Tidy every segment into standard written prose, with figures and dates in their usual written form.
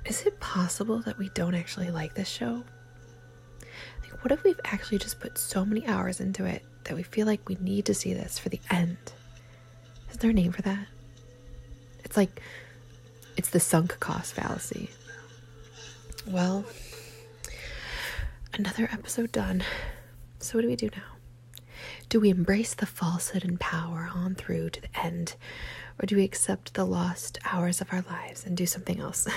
is it possible that we don't actually like this show? Like, what if we've actually just put so many hours into it that we feel like we need to see this for the end? Is there a name for that? It's the sunk cost fallacy. Well, another episode done. So what do we do now? Do we embrace the falsehood and power on through to the end? Or do we accept the lost hours of our lives and do something else?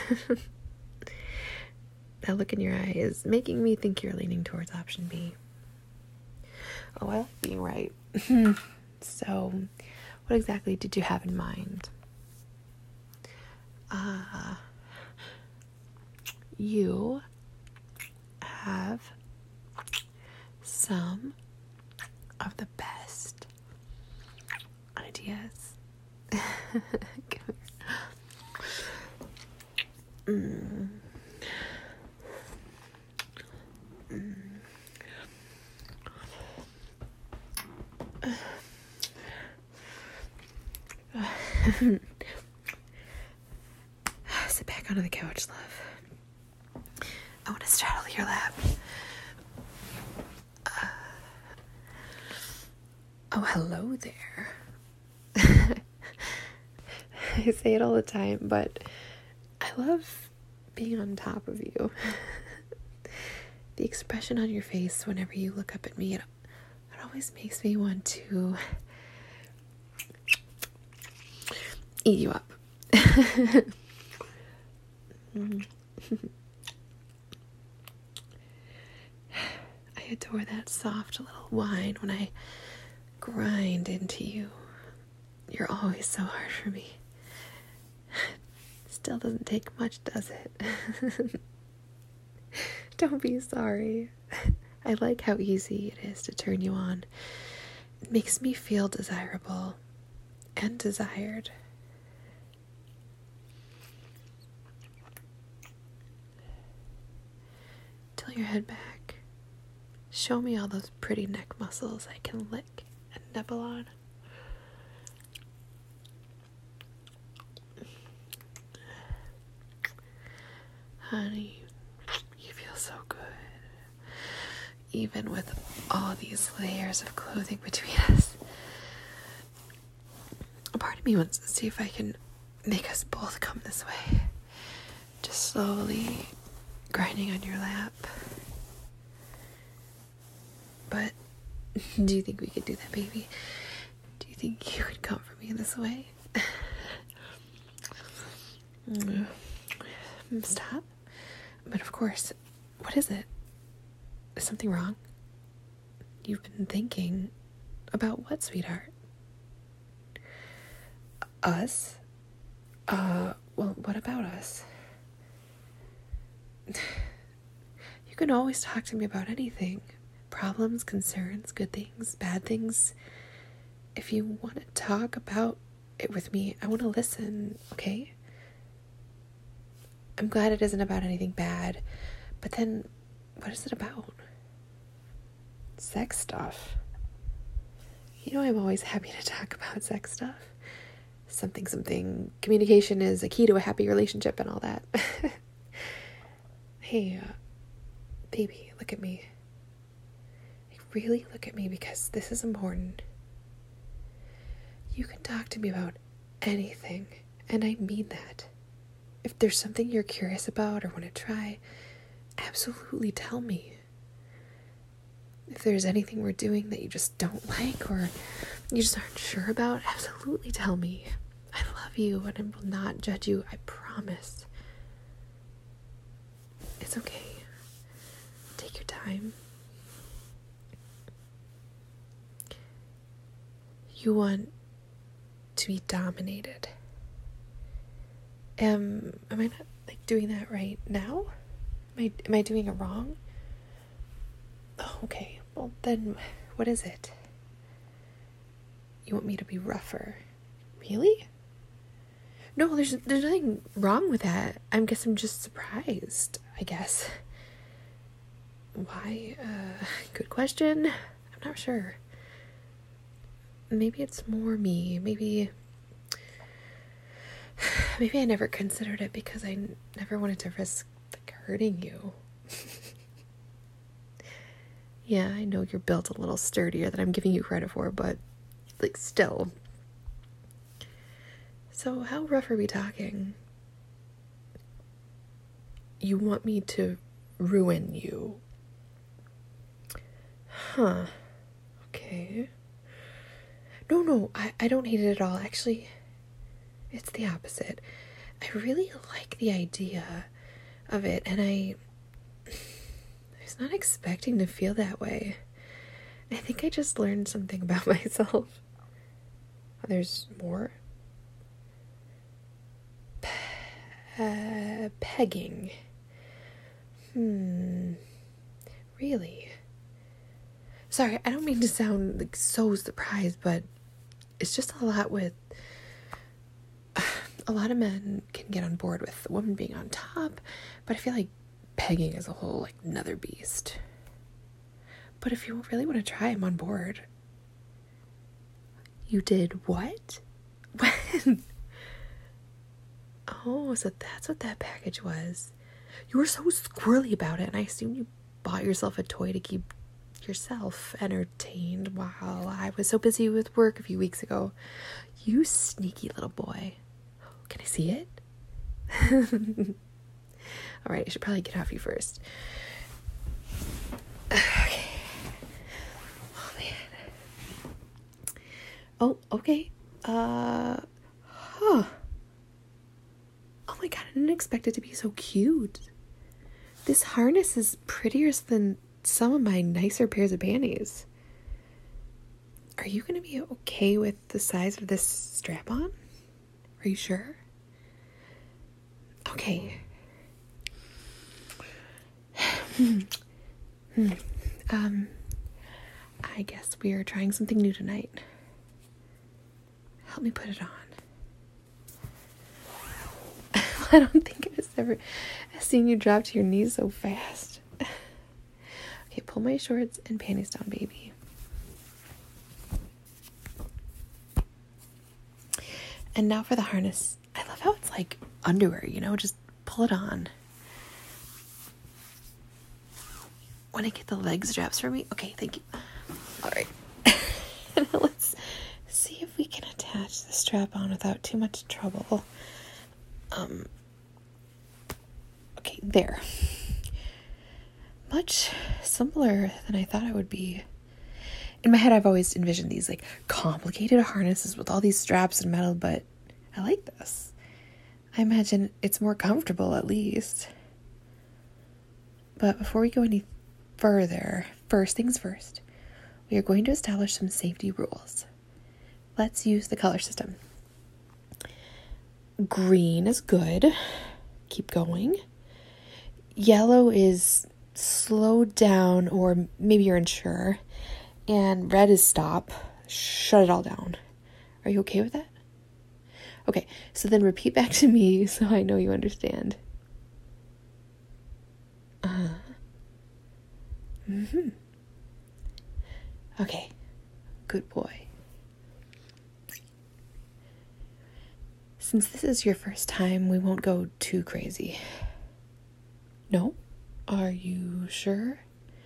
That look in your eye is making me think you're leaning towards option B. Oh, I like being right. So, what exactly did you have in mind? You have some of the best ideas. Sit back onto the couch, love. I want to straddle your lap. Oh, hello there. I say it all the time, but I love being on top of you. The expression on your face whenever you look up at me, it always makes me want to eat you up. I adore that soft little whine when I grind into you. You're always so hard for me. Still doesn't take much, does it? Don't be sorry. I like how easy it is to turn you on. It makes me feel desirable and desired. Tilt your head back. Show me all those pretty neck muscles I can lick and nibble on. Honey, you feel so good. Even with all these layers of clothing between us. A part of me wants to see if I can make us both come this way. Just slowly grinding on your lap. But do you think we could do that, baby? Do you think you could come for me this way? Stop. But of course, what is it? Is something wrong? You've been thinking about what, sweetheart? Us? Well, what about us? You can always talk to me about anything. Problems, concerns, good things, bad things. If you want to talk about it with me, I want to listen, okay? I'm glad it isn't about anything bad, but then what is it about? Sex stuff. You know, I'm always happy to talk about sex stuff. Something. Communication is a key to a happy relationship and all that. Hey, baby, look at me. Like, really look at me, because this is important. You can talk to me about anything, and I mean that. If there's something you're curious about or want to try, absolutely tell me. If there's anything we're doing that you just don't like or you just aren't sure about, absolutely tell me. I love you and I will not judge you, I promise. It's okay. Take your time. You want to be dominated. Am I not doing that right now? Am I doing it wrong? Oh, okay. Well, then what is it? You want me to be rougher? Really? No, there's nothing wrong with that. I guess I'm just surprised, I guess. Why? Good question. I'm not sure. Maybe it's more me. Maybe Maybe I never considered it because I never wanted to risk like hurting you. Yeah, I know you're built a little sturdier than I'm giving you credit for, but like still. So how rough are we talking? You want me to ruin you? Huh. Okay. No, I don't hate it at all. Actually, it's the opposite. I really like the idea of it, and I was not expecting to feel that way. I think I just learned something about myself. There's more? Pegging. Really? Sorry, I don't mean to sound like so surprised, but it's just a lot with... A lot of men can get on board with the woman being on top, but I feel like pegging is a whole, like, another beast. But if you really want to try, I'm on board. You did what? When? Oh, so that's what that package was. You were so squirrely about it, and I assumed you bought yourself a toy to keep yourself entertained while I was so busy with work a few weeks ago. You sneaky little boy. Can I see it? Alright, I should probably get off you first. Okay. Oh, man. Oh, okay. Huh. Oh my god, I didn't expect it to be so cute. This harness is prettier than some of my nicer pairs of panties. Are you going to be okay with the size of this strap-on? Are you sure? Okay. I guess we are trying something new tonight. Help me put it on. I don't think I've ever seen you drop to your knees so fast. Okay, pull my shorts and panties down, baby. And now for the harness. I love how it's like underwear, just pull it on. Want to get the leg straps for me? Okay, thank you. All right. Now let's see if we can attach the strap on without too much trouble. Okay, there. Much simpler than I thought it would be. In my head, I've always envisioned these like complicated harnesses with all these straps and metal, but I like this. I imagine it's more comfortable at least. But before we go any further, first things first, we are going to establish some safety rules. Let's use the color system. Green is good. Keep going. Yellow is slow down, or maybe you're unsure. And red is stop. Shut it all down. Are you okay with that? Okay, so then repeat back to me so I know you understand. Okay, good boy. Since this is your first time, we won't go too crazy. No? Are you sure?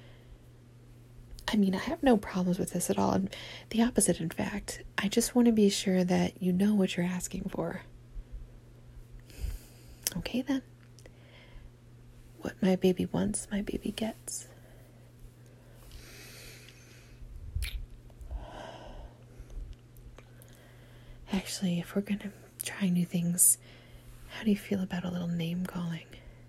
I mean, I have no problems with this at all, and the opposite, in fact. I just want to be sure that you know what you're asking for. Okay, then. What my baby wants, my baby gets. Actually, if we're gonna try new things, how do you feel about a little name calling?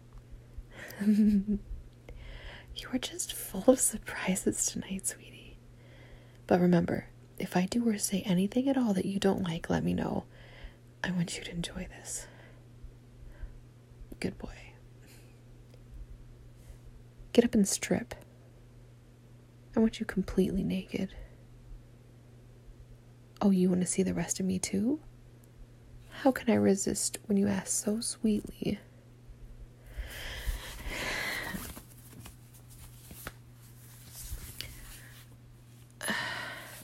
You are just full of surprises tonight, sweetie. But remember, if I do or say anything at all that you don't like, let me know. I want you to enjoy this. Good boy. Get up and strip. I want you completely naked. Oh, you want to see the rest of me too? How can I resist when you ask so sweetly?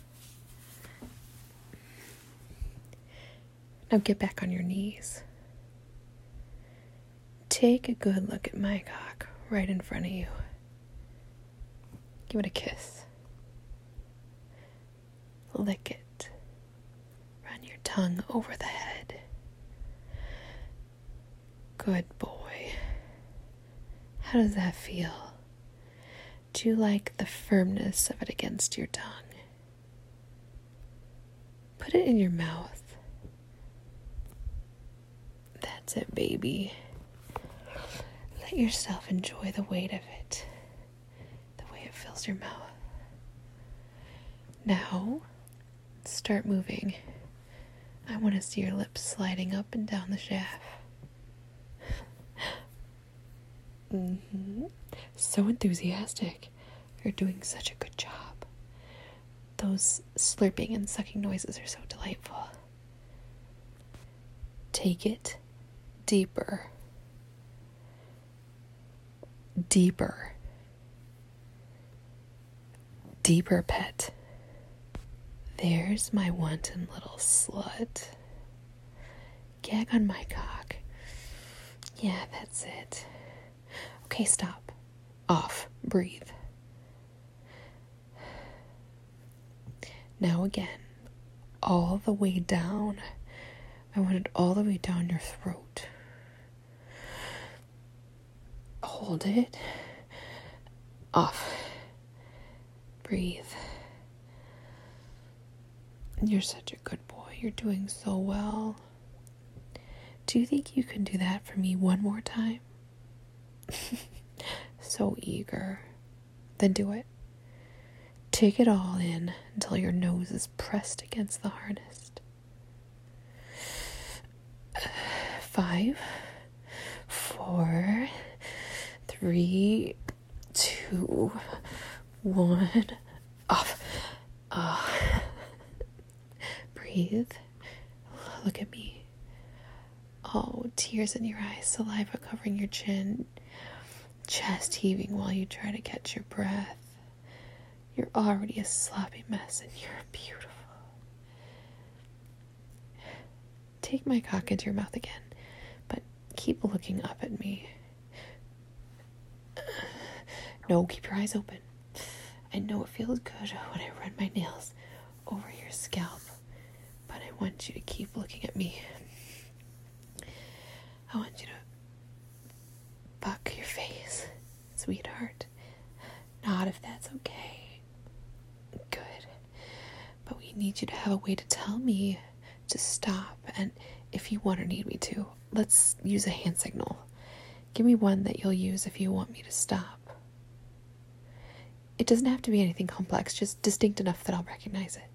Now get back on your knees. take a good look at my cock right in front of you. Give it a kiss. Lick it. Run your tongue over the head. Good boy. How does that feel? Do you like the firmness of it against your tongue? Put it in your mouth. That's it, baby. Let yourself enjoy the weight of it, the way it fills your mouth. Now, start moving. I want to see your lips sliding up and down the shaft. So enthusiastic. You're doing such a good job. Those slurping and sucking noises are so delightful. Take it deeper. Deeper. Deeper, pet. There's my wanton little slut. Gag on my cock. Yeah, that's it. Okay, stop. Off. Breathe. Now again. All the way down. I want it all the way down your throat. Hold it. Off. Breathe. You're such a good boy. You're doing so well. Do you think you can do that for me one more time? So eager. Then do it. Take it all in until your nose is pressed against the harness. 5, 4, 3, 2, 1. Off. Breathe. Look at me. Oh, tears in your eyes, saliva covering your chin, chest heaving while you try to catch your breath. You're already a sloppy mess and you're beautiful. Take my cock into your mouth again, but keep looking up at me. No, keep your eyes open. I know it feels good when I run my nails over your scalp, but I want you to keep looking at me. I want you to buck your face, sweetheart. Nod if that's okay. Good. But we need you to have a way to tell me to stop, and if you want or need me to, let's use a hand signal. Give me one that you'll use if you want me to stop. It doesn't have to be anything complex, just distinct enough that I'll recognize it.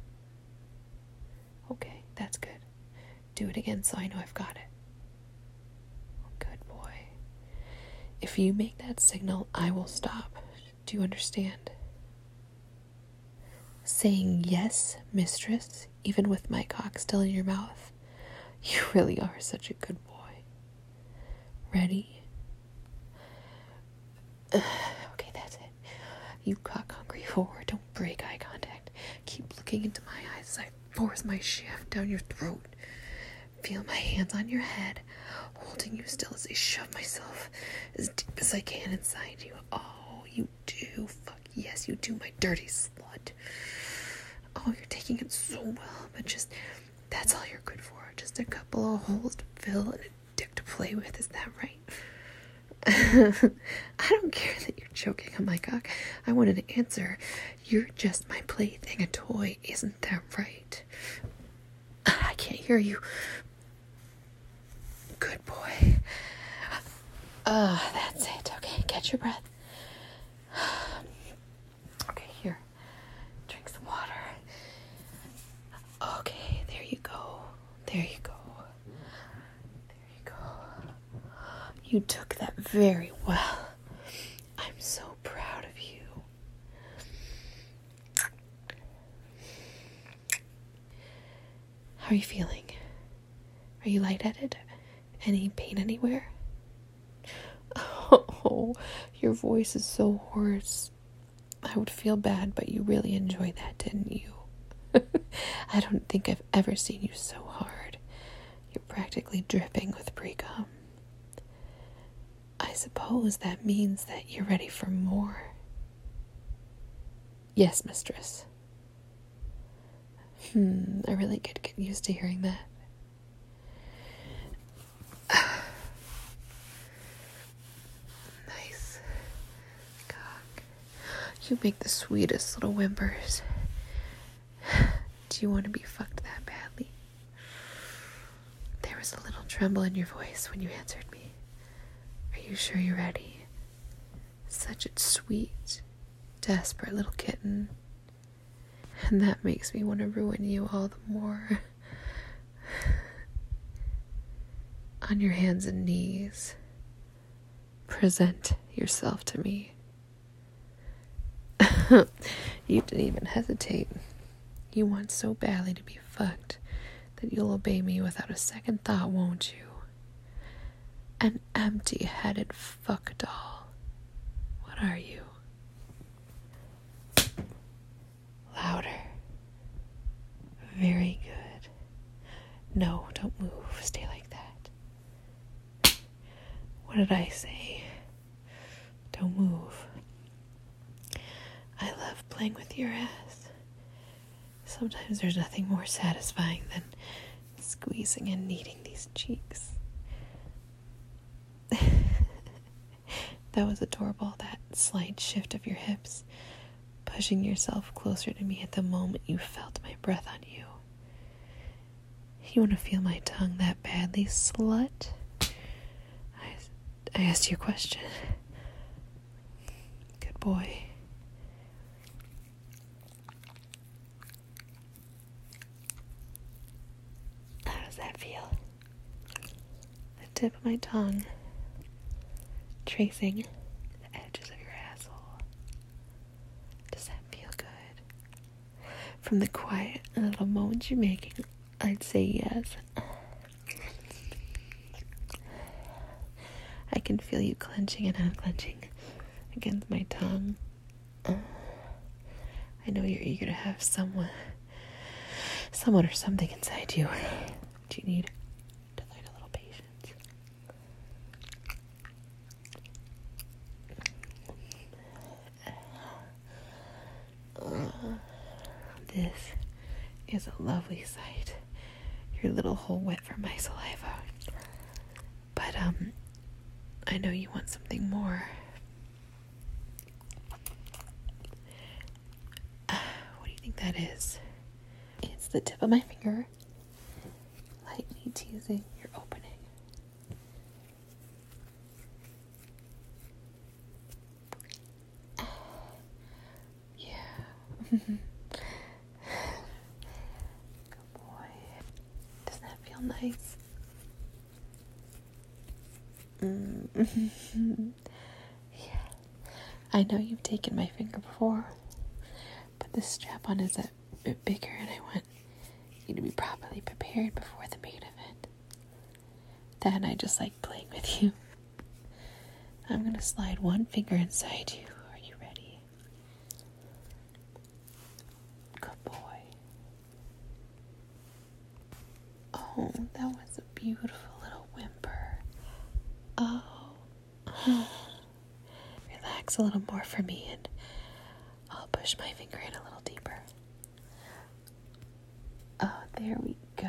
Okay, that's good. Do it again so I know I've got it. Good boy. If you make that signal, I will stop. Do you understand? Saying yes, mistress, even with my cock still in your mouth. You really are such a good boy. Ready? Okay, that's it. You cock hungry whore, don't break eye contact. Keep looking into my eyes as I force my shaft down your throat. Feel my hands on your head, holding you still as I shove myself as deep as I can inside you. Oh, you do. Fuck yes, you do, my dirty slut. Oh, you're taking it so well, but just, that's all you're good for. Just a couple of holes to fill and a dick to play with, is that right? I don't care that you're choking on my cock. I wanted to answer. You're just my plaything, a toy, isn't that right? I can't hear you. Good boy. That's it. Okay, catch your breath. Okay, here. Drink some water. Okay, there you go. There you go. There you go. You took that very well. I'm so proud of you. How are you feeling? Are you lightheaded? Any pain anywhere? Oh, your voice is so hoarse. I would feel bad, but you really enjoyed that, didn't you? I don't think I've ever seen you so hard. You're practically dripping with pre-cum. I suppose that means that you're ready for more. Yes, mistress. I really could get used to hearing that. Nice. Cock. You make the sweetest little whimpers. Do you want to be fucked that badly? There was a little tremble in your voice when you answered me. Are you sure you're ready? Such a sweet, desperate little kitten. And that makes me want to ruin you all the more. On your hands and knees, present yourself to me. You didn't even hesitate. You want so badly to be fucked that you'll obey me without a second thought, won't you? An empty-headed fuck doll. What are you? Louder. Very good. No, don't move. Stay like that. What did I say? Don't move. I love playing with your ass. Sometimes there's nothing more satisfying than squeezing and kneading these cheeks. That was adorable, that slight shift of your hips, pushing yourself closer to me at the moment you felt my breath on you. You want to feel my tongue that badly, slut? I asked you a question. Good boy. How does that feel? The tip of my tongue tracing the edges of your asshole. Does that feel good? From the quiet little moments you're making, I'd say yes. I can feel you clenching and unclenching against my tongue. I know you're eager to have someone or something inside you. But you need to learn a little patience. This is a lovely sight. Your little hole wet from my saliva. But, I know you want something more. What do you think that is? It's the tip of my finger. Lightly teasing your opening. Yeah. Good boy. Doesn't that feel nice? Yeah. I know you've taken my finger before, but this strap-on is a bit bigger and I want you to be properly prepared before the main event. Then I just like playing with you. I'm gonna slide one finger inside you. Are you ready? Good boy. Oh, that was a beautiful little whimper. Oh. Relax a little more for me and I'll push my finger in a little deeper. Oh, there we go.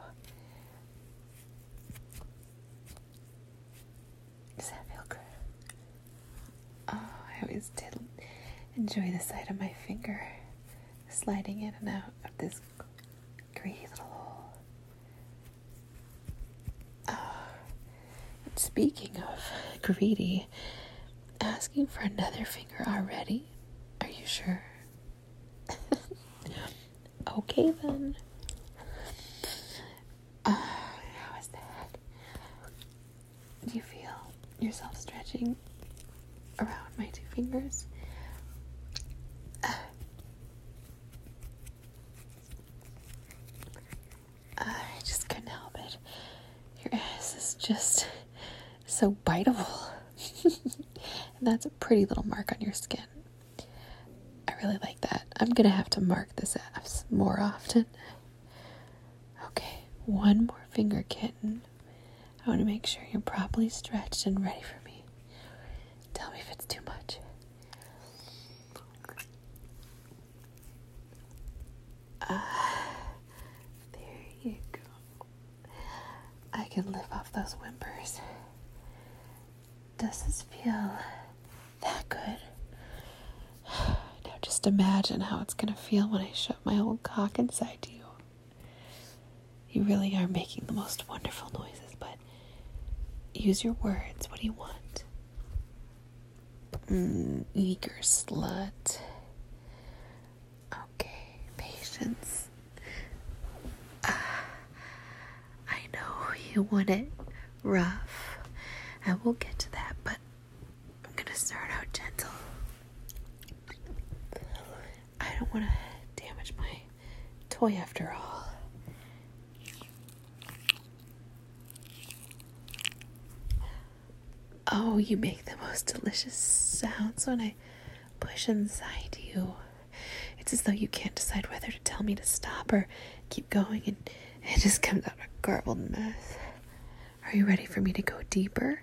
Does that feel good? Oh, I always did enjoy the sight of my finger sliding in and out of this greedy little hole. Oh, and speaking of greedy, asking for another finger already? Are you sure? Okay then. How is that? Do you feel yourself stretching around my two fingers? I just couldn't help it. Your ass is just so biteable. And that's a pretty little mark on your skin. I really like that. I'm gonna have to mark this ass more often. Okay, one more finger, kitten. I want to make sure you're properly stretched and ready for me. Tell me if it's too much. There you go. I can live off those whimpers. Does this feel that good? Now just imagine how it's gonna feel when I shove my old cock inside you. You really are making the most wonderful noises, but use your words. What do you want? Eager slut. Okay, patience. I know you want it rough, and we'll get to that, but I'm gonna start out gentle. I don't want to damage my toy after all. Oh, you make the most delicious sounds when I push inside you. It's as though you can't decide whether to tell me to stop or keep going, and it just comes out a garbled mess. Are you ready for me to go deeper?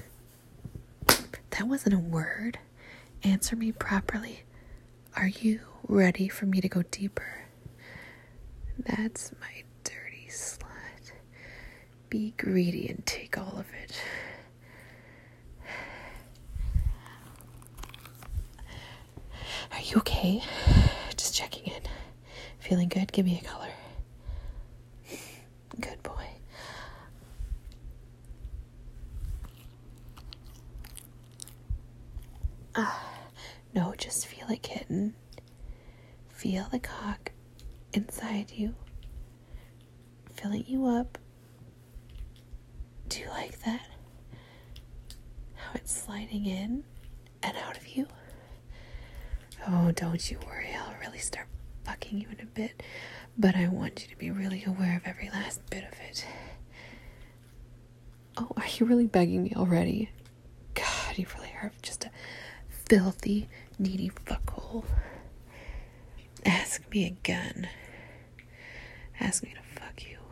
That wasn't a word. Answer me properly. Are you ready for me to go deeper? That's my dirty slut. Be greedy and take all of it. Are you okay? Just checking in. Feeling good? Give me a color. Good boy. No, just feel it, kitten. Feel the cock inside you, filling you up. Do you like that? How it's sliding in and out of you? Oh, don't you worry. I'll really start fucking you in a bit, but I want you to be really aware of every last bit of it. Oh, are you really begging me already? God, you really are just a filthy, needy fuckhole. Ask me again. Ask me to fuck you.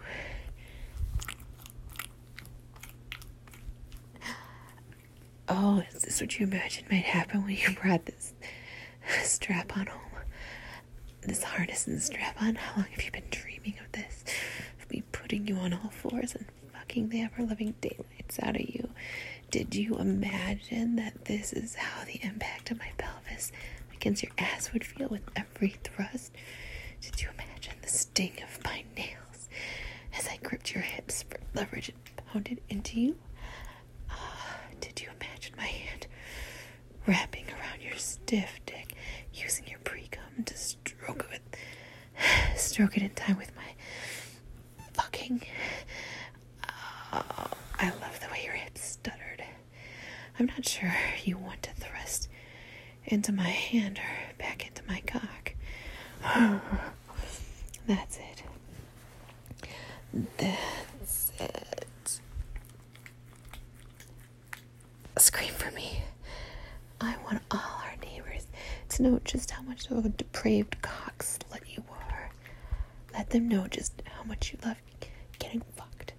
Oh, is this what you imagined might happen when you brought this strap on home? This harness and strap on? How long have you been dreaming of this? Of me putting you on all fours and fucking the ever-living daylights out of you? Did you imagine that this is how the impact of my pelvis against your ass would feel with every thrust? Did you imagine the sting of my nails as I gripped your hips for leverage and pounded into you? Did you imagine my hand wrapping around your stiff dick, using your pre-cum to stroke it in time with my fucking? Oh, I love the way your hips stuttered. I'm not sure you want to thrust into my hand or back into my cock. That's it. That's it. Scream for me. I want all our neighbors to know just how much of a depraved cock slut you are. Let them know just how much you love getting fucked.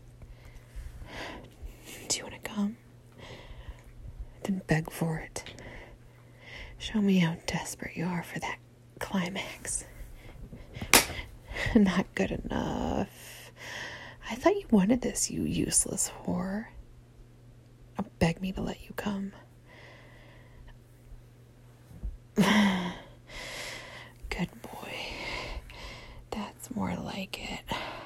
Do you want to come? Then beg for it. Show me how desperate you are for that climax. Not good enough. I thought you wanted this, you useless whore. Beg me to let you come. Good boy. That's more like it.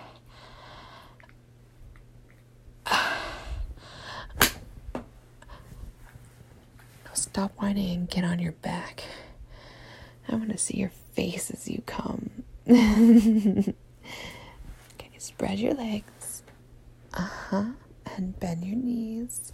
Stop whining and get on your back. I want to see your face as you come. Okay, spread your legs. And bend your knees.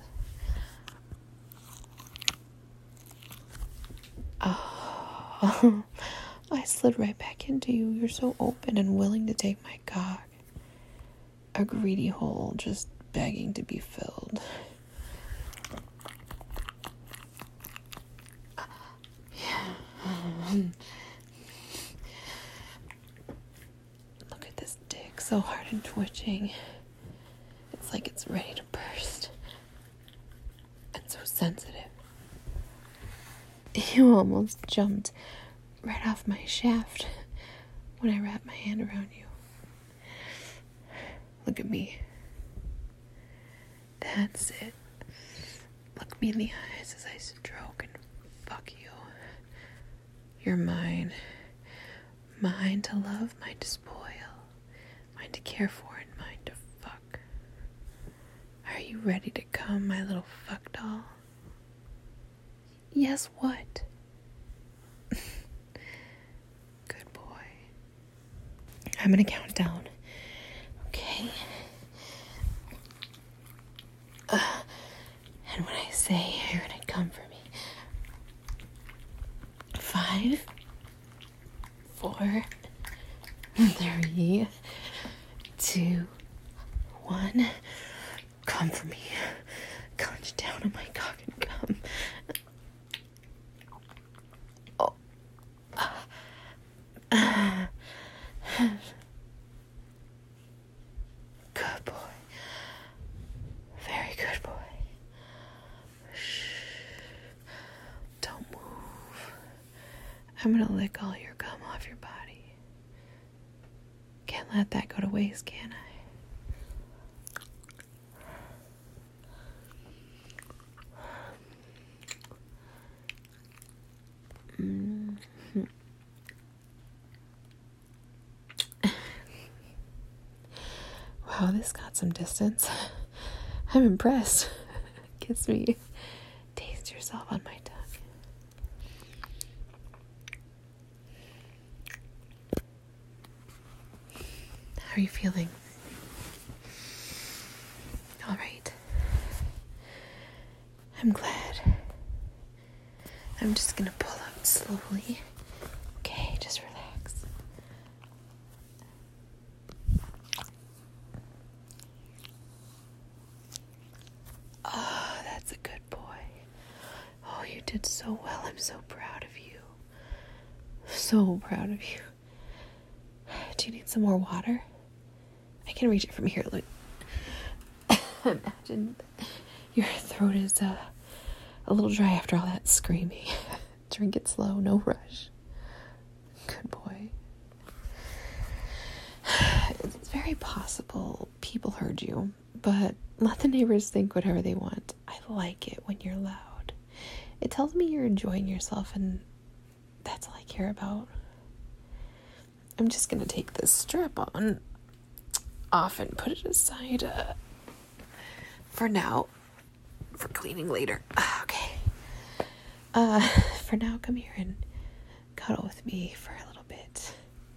Oh, I slid right back into you. You're so open and willing to take my cock. A greedy hole just begging to be filled. Look at this dick, so hard and twitching. It's like it's ready to burst. And so sensitive. You almost jumped right off my shaft when I wrapped my hand around you. Look at me. That's it. Look me in the eyes as I stroke and fuck you. You're mine. Mine to love, mine to spoil, mine to care for, and mine to fuck. Are you ready to come, my little fuck doll? Yes, what? Good boy. I'm gonna count down. Okay? And when I say you're gonna come for me. 5, 4, 3, 2, 1. Come for me. Clench down on my cock and come. Oh. Good boy. Very good boy. Shh. Don't move. I'm gonna lick all your gum off your body. Can't let that go to waste, can I? Wow, this got some distance. I'm impressed. Kiss me. Taste yourself on my tongue. How are you feeling? All right. I'm glad. I'm just gonna pull out slowly. Okay, just relax. Oh, that's a good boy. Oh, you did so well. I'm so proud of you. So proud of you. Do you need some more water? I can reach it from here. Look. Imagine your throat is a little dry after all that screaming. Drink it slow, no rush. Good boy. It's very possible people heard you, but let the neighbors think whatever they want. I like it when you're loud. It tells me you're enjoying yourself, and that's all I care about. I'm just gonna take this strap on off and put it aside for now, for cleaning later. Okay. For now, come here and cuddle with me for a little bit.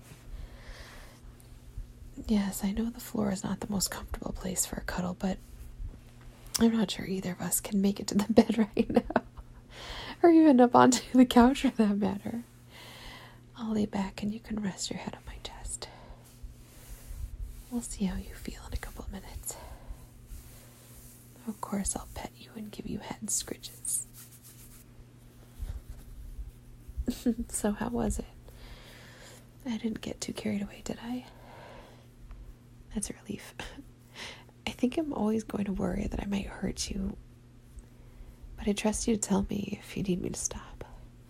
Yes, I know the floor is not the most comfortable place for a cuddle, but I'm not sure either of us can make it to the bed right now. Or even up onto the couch for that matter. I'll lay back and you can rest your head on my chest. We'll see how you feel in a couple of minutes. Of course, I'll pet you and give you head scritches. So how was it? I didn't get too carried away, did I? That's a relief. I think I'm always going to worry that I might hurt you, but I trust you to tell me if you need me to stop.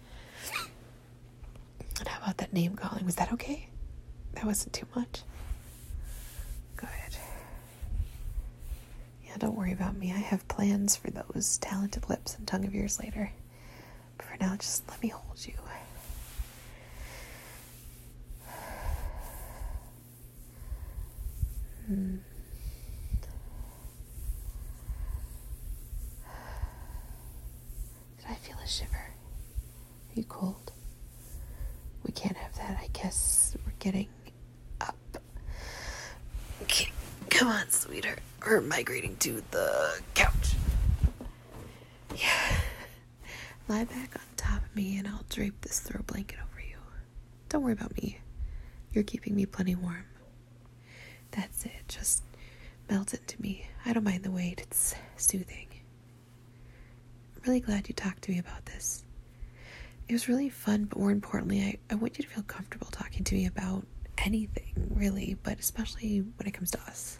And how about that name calling? Was that okay? That wasn't too much? Good. Yeah, don't worry about me. I have plans for those talented lips and tongue of yours later. But for now, just let me hold you. Did I feel a shiver? Are you cold? We can't have that. I guess we're getting up. Okay, come on, sweetheart. We're migrating to the couch. Yeah. Lie back on top of me and I'll drape this throw blanket over you. Don't worry about me. You're keeping me plenty warm. That's it. Just melt into me. I don't mind the weight. It's soothing. I'm really glad you talked to me about this. It was really fun, but more importantly, I want you to feel comfortable talking to me about anything, really, but especially when it comes to us.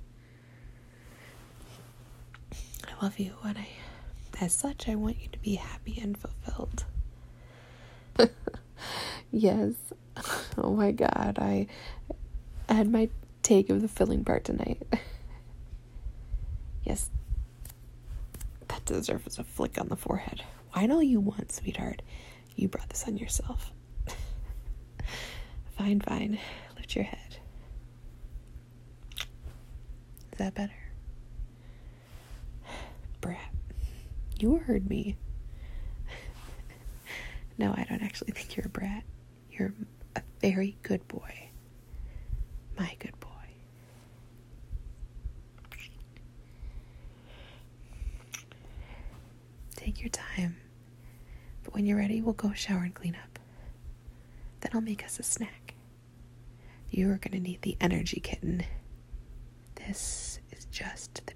I love you, and as such, I want you to be happy and fulfilled. Yes. Oh my God. I had my take of the filling part tonight. Yes. That deserves a flick on the forehead. Whine all you want, sweetheart. You brought this on yourself. Fine. Lift your head. Is that better? Brat. You heard me. No, I don't actually think you're a brat. You're a very good boy. My good boy. Take your time. But when you're ready, we'll go shower and clean up. Then I'll make us a snack. You're gonna need the energy, kitten. This is just the